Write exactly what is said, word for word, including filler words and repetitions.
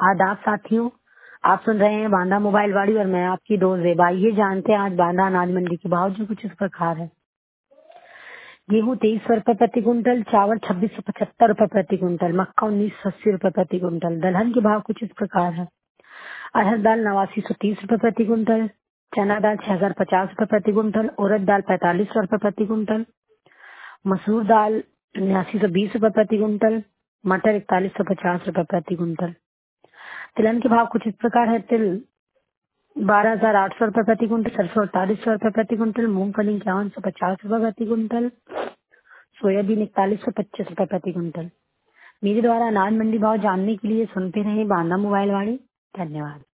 आदाब साथियों, आप सुन रहे हैं बांदा मोबाइल वाड़ी और मैं आपकी दोस्त जेबा। ये जानते हैं आज बांदा अनाज मंडी के भाव जो कुछ इस प्रकार है। गेहूँ तेईस सौ रूपये प्रति कुंटल, चावल छब्बीस सौ पचहत्तर रूपये प्रति कुंटल, मक्का उन्नीस सौ अस्सी रूपये प्रति कुंटल। दलहन के भाव कुछ इस प्रकार है। अरहर दाल नवासी सौ तीस रूपये प्रति कुंटल, चना दाल छह हजार पचास रूपये प्रति कुंटल, उड़द दाल पैंतालीस सौ रूपये प्रति कुंटल, मसूर दाल उन्यासी सौ बीस रूपये प्रति कुंटल, मटर इकतालीस सौ पचास रूपये प्रति कुंटल। तिलहन के भाव कुछ इस प्रकार है। तिल बारह हजार आठ सौ रूपये प्रति कुंटल, सरसों अड़तालीस सौ रूपये प्रति कुंटल, मूंगफली इक्यावन सौ पचास रूपये प्रति कुंटल, सोयाबीन इकतालीस सौ पच्चीस रूपये प्रति कुंटल। मेरे द्वारा अनाज मंडी भाव जानने के लिए सुनते रहे बांदा मोबाइल वाली। धन्यवाद।